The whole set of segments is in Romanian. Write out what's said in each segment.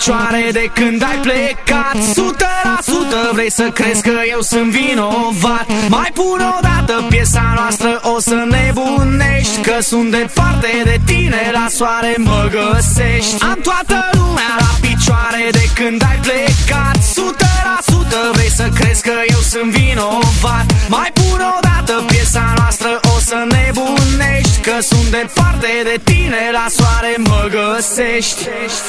picioare de când ai plecat. 100% vrei să crezi că eu sunt vinovat. Mai pun o dată piesa noastră, o să nebunești, că sunt departe de tine, la soare mă găsești. Am toată lumea la picioare de când ai plecat. 100% vrei să crezi că eu sunt vinovat. Mai pun o dată piesa noastră, o să nebunești, că sunt departe de tine, la soare mă găsești.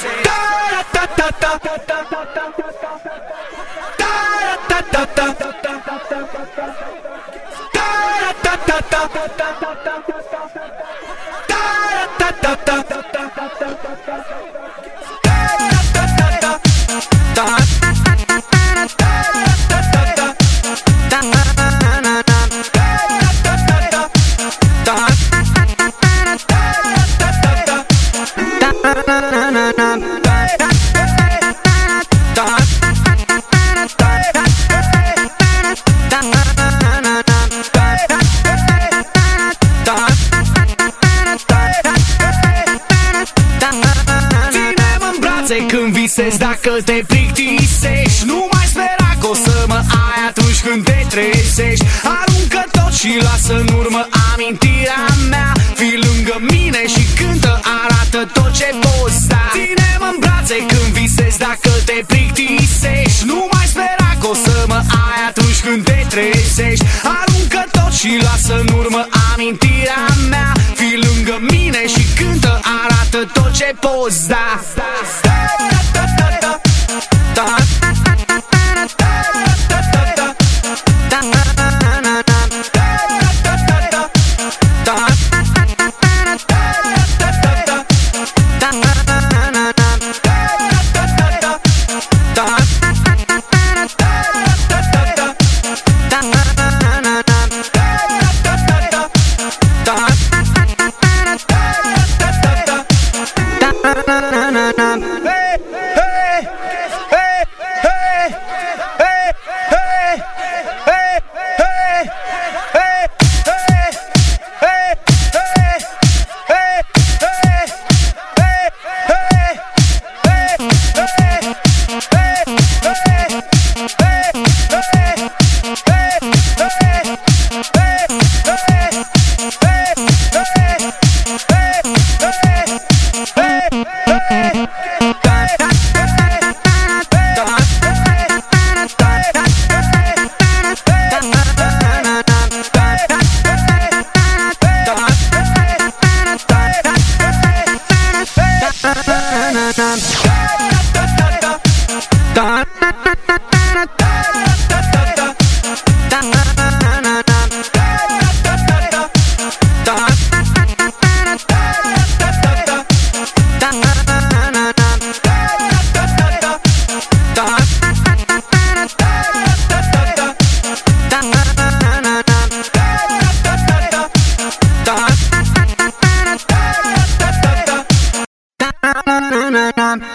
Când visezi, dacă te plictisești, nu mai spera că o să mă ai atunci când te trezești. Aruncă tot și lasă în urmă amintirea mea. Fii lângă mine și cântă, arată tot ce poți da. Ține-mă în brațe când visezi, dacă te plictisești, nu mai spera că o să mă ai atunci când te trezești. Aruncă tot și lasă în urmă amintirea mea. Fii lângă mine și cântă, arată tot ce poți da.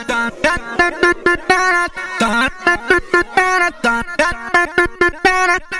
Da